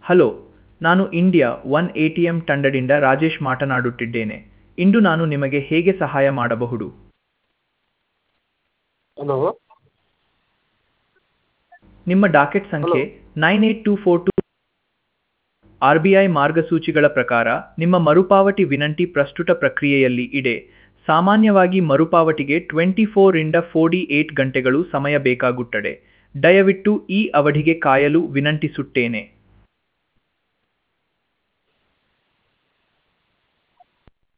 Hello, ನಾನು India one ATM ತಂಡದಿಂದ ರಾಜೇಶ್ ಮಾತನಾಡುತ್ತಿದ್ದೇನೆ. ಇಂದು ನಾನು ನಿಮಗೆ ಹೇಗೆ ಸಹಾಯ ಮಾಡಬಹುದು? ಹಲೋ. ನಿಮ್ಮ ಡಾಕೆಟ್ ಹಲೋ. ಸಂಖ್ಯೆ 98242. ಆರ್.ಬಿ.ಐ ಮಾರ್ಗಸೂಚಿಗಳ ಪ್ರಕಾರ ನಿಮ್ಮ ಮರುಪಾವತಿ ವಿನಂತಿ ಪ್ರಸ್ತುತ ಪ್ರಕ್ರಿಯೆಯಲ್ಲಿ ಇದೆ. ಸಾಮಾನ್ಯವಾಗಿ ಮರುಪಾವತಿಗೆ 24 ರಿಂದ 48 ಗಂಟೆಗಳು ಸಮಯ ಬೇಕಾಗುತ್ತದೆ. ದಯವಿಟ್ಟು ಈ ಅವಧಿಗೆ ಕಾಯಲು ವಿನಂತಿಸುತ್ತೇನೆ.